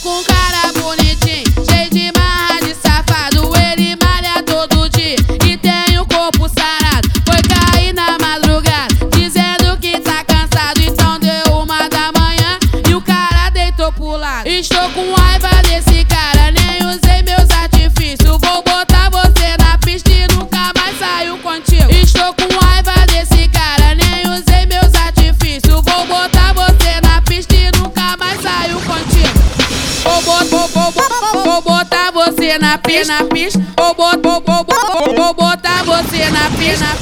com um cara bonitinho, cheio de marra de safado. Ele malha todo dia e tem o corpo sarado. Foi cair na madrugada, dizendo que tá cansado. Então deu 1 da manhã e o cara deitou pro lado. Estou com raiva desse cara, nem usei meus artifícios. Vou botar você na pista e nunca mais saio contigo. Estou com raiva desse cara, nem usei meus artifícios. Vou botar você na pista e nunca mais saio contigo. Vou botar você na pista, vou botar você na pista.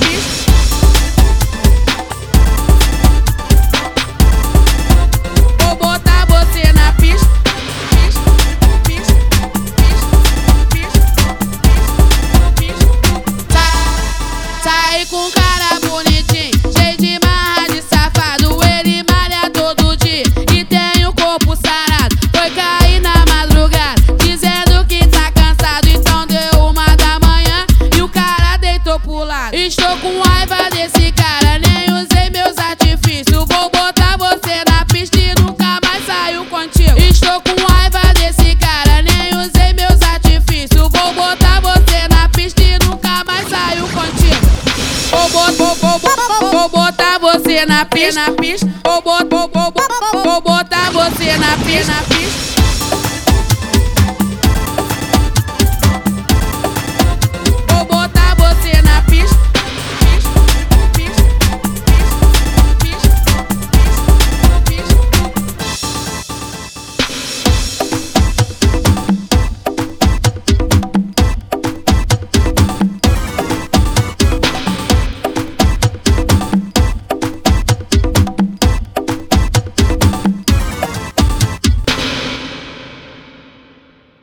Vou botar você na pista. Sai com um cara bonitinho, cheio de marra de safado. Ele malha todo dia e tem o corpo sarado. Foi cair na madrugada, dizendo que tá cansado. Então deu 1 da manhã e o cara deitou pro lado. Estou com raiva desse cara, nem usei meus artifícios. Vou botar você na pista e nunca mais saio contigo. Estou com raiva desse cara, nem usei meus artifícios. Vou botar você na pista e nunca mais saio contigo. Vou botar você na pista, vou botar você na pista.